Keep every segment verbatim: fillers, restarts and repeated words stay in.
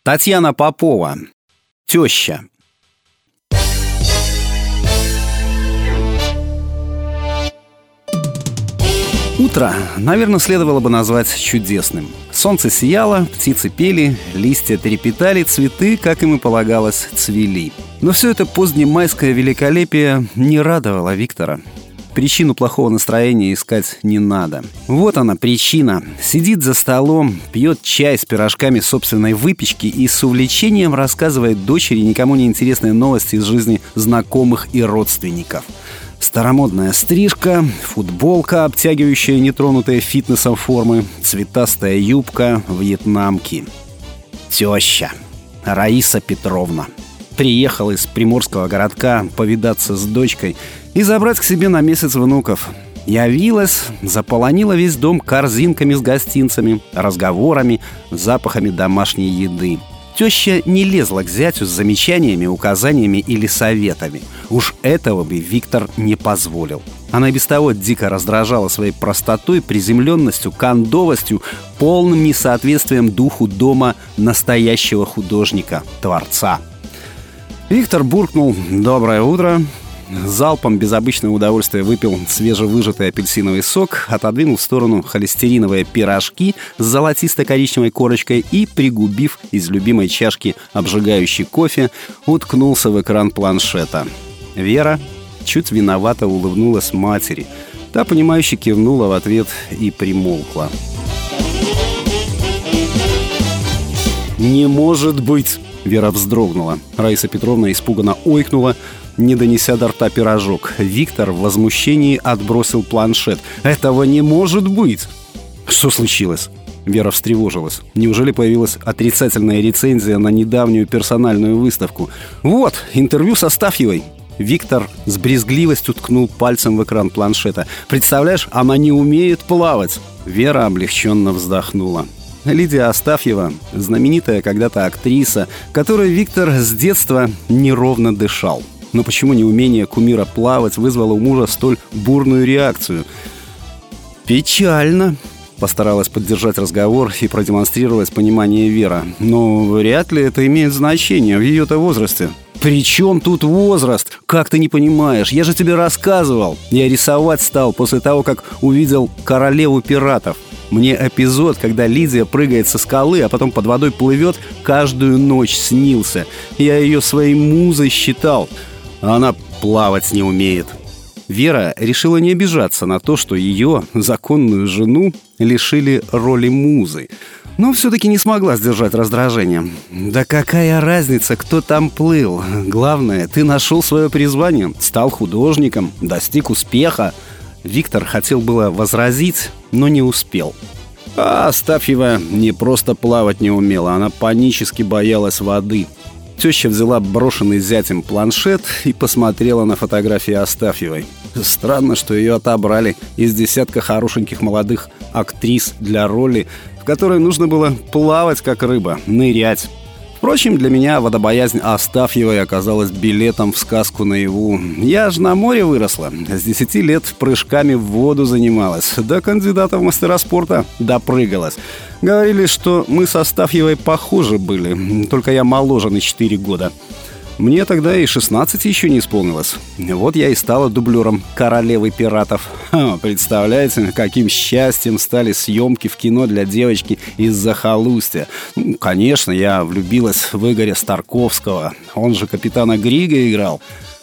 Татьяна Попова. Теща. Утро, наверное, следовало бы назвать чудесным. Солнце сияло, птицы пели, листья трепетали, цветы, как им и полагалось, цвели. Но все это позднемайское великолепие не радовало Виктора. Причину плохого настроения искать не надо. Вот она причина. Сидит за столом, пьет чай с пирожками собственной выпечки и с увлечением рассказывает дочери никому не интересные новости из жизни знакомых и родственников. Старомодная стрижка, футболка, обтягивающая нетронутые фитнесом формы, цветастая юбка, вьетнамки. Теща. Раиса Петровна. Приехала из приморского городка повидаться с дочкой и забрать к себе на месяц внуков. Явилась, заполонила весь дом корзинками с гостинцами, разговорами, запахами домашней еды. Теща не лезла к зятю с замечаниями, указаниями или советами. Уж этого бы Виктор не позволил. Она и без того дико раздражала своей простотой, приземленностью, кондовостью, полным несоответствием духу дома настоящего художника, творца. Виктор буркнул «Доброе утро», залпом без обычного удовольствия выпил свежевыжатый апельсиновый сок, отодвинул в сторону холестериновые пирожки с золотисто-коричневой корочкой и, пригубив из любимой чашки обжигающий кофе, уткнулся в экран планшета. Вера чуть виновато улыбнулась матери. Та, понимающе кивнула в ответ и примолкла. «Не может быть!» Вера вздрогнула. Раиса Петровна испуганно ойкнула, не донеся до рта пирожок. Виктор в возмущении отбросил планшет. «Этого не может быть!» «Что случилось?» Вера встревожилась. Неужели появилась отрицательная рецензия на недавнюю персональную выставку? «Вот, интервью с Астафьевой!» Виктор с брезгливостью ткнул пальцем в экран планшета. «Представляешь, она не умеет плавать!» Вера облегченно вздохнула. Лидия Астафьева, знаменитая когда-то актриса, которой Виктор с детства неровно дышал. Но почему неумение кумира плавать вызвало у мужа столь бурную реакцию? «Печально», — постаралась поддержать разговор и продемонстрировать понимание Вера. «Но вряд ли это имеет значение в ее-то возрасте». «При чем тут возраст? Как ты не понимаешь? Я же тебе рассказывал. Я рисовать стал после того, как увидел «Королеву пиратов». Мне эпизод, когда Лидия прыгает со скалы, а потом под водой плывет, каждую ночь снился. Я ее своей музой считал, а она плавать не умеет». Вера решила не обижаться на то, что ее, законную жену, лишили роли музы. Но все-таки не смогла сдержать раздражение. «Да какая разница, кто там плыл? Главное, ты нашел свое призвание, стал художником, достиг успеха». Виктор хотел было возразить, но не успел. А Астафьева не просто плавать не умела, она панически боялась воды. Теща взяла брошенный зятем планшет и посмотрела на фотографии Астафьевой. Странно, что ее отобрали из десятка хорошеньких молодых актрис для роли, в которой нужно было плавать как рыба, нырять. Впрочем, для меня водобоязнь Астафьевой оказалась билетом в сказку наяву. Я же на море выросла. С десяти лет прыжками в воду занималась. До кандидата в мастера спорта допрыгалась. Говорили, что мы с Астафьевой похожи были, только я моложе на четыре года. Мне тогда и шестнадцати еще не исполнилось. Вот я и стала дублером «Королевы пиратов». Ха, представляете, каким счастьем стали съемки в кино для девочки из захолустья. Ну, конечно, я влюбилась в Игоря Старковского. Он же капитана Грига играл.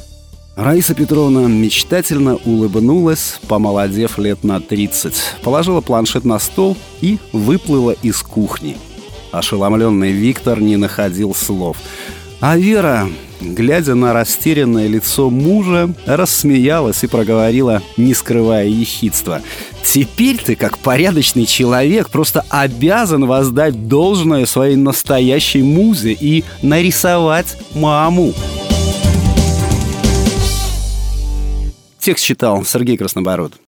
Раиса Петровна мечтательно улыбнулась, помолодев лет на тридцать. Положила планшет на стол и выплыла из кухни. Ошеломленный Виктор не находил слов. А Вера, глядя на растерянное лицо мужа, рассмеялась и проговорила, не скрывая ехидства: «Теперь ты, как порядочный человек, просто обязан воздать должное своей настоящей музе и нарисовать маму». Текст читал Сергей Краснобород.